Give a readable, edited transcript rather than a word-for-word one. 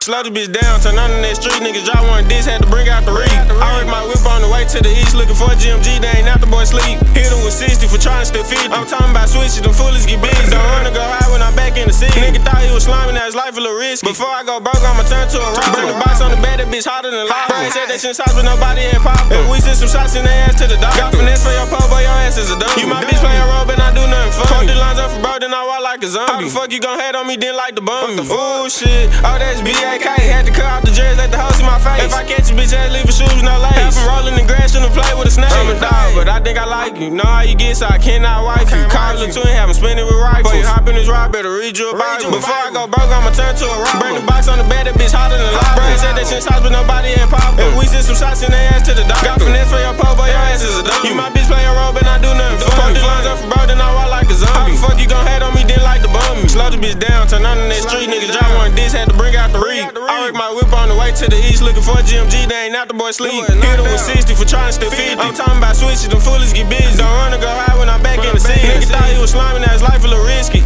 Slow the bitch down, turn on in that street. Niggas drop one diss, had to bring out the reek. I wreck my whip on the way to the east, looking for a GMG, they ain't out the boy sleep. Hit him with 60 for trying to still 50. I'm talking about switches, them foolies get busy. Don't wanna go high when I'm back in the city. Nigga thought he was sliming, now his life a little risky. Before I go broke, I'ma turn to a rock. Turn the box on the bed, that bitch hotter than lava. They said they sent shots, but nobody had pop. If we send some shots in their ass to the doctor. Got finesse for your pole, boy, your ass is a dummy. You my bitch play a role, but I do nothing fun. Fuck the lines up for bro, then I walk like a zombie. How the fuck you gon' hate on me, then like the bum? Ooh, shit. Oh, that's BAK. Had to cut out the jerseys, let the hoes in my face. If I catch a bitch, I leave her shoes with no lace. Half from rolling the grass, shouldn't play with a snake. I'm a dog, but I think I like you. Know how you get, so I cannot wife you. Call the twin, have him spinning with rifles. Before you hop in this ride, better read you a Bible. Before I go broke, I'ma turn to a rock. Bring the box on the bed, that bitch hotter than lava. They said they sent shots, but nobody had pop. If we send some shots in their ass to the doctor. Got finesse for your pole, boy, your ass is a dummy. You my bitch play a role, but I do nothing fun. Fuck the lines up for bro, then I walk like a zombie. How the fuck you gon' hate on me, then like the bum? Slow the bitch down, turn on in that street. Niggas drop one diss, had to bring out the reek. I wreck my whip on the way to the east, looking for a GMG, they ain't out the boy sleep. Hit him with 60 for trying to still 50. I'm talking about switches, them foolies get busy. Don't wanna go high when I'm back in the city. Nigga thought he was sliming, now his life a little risky.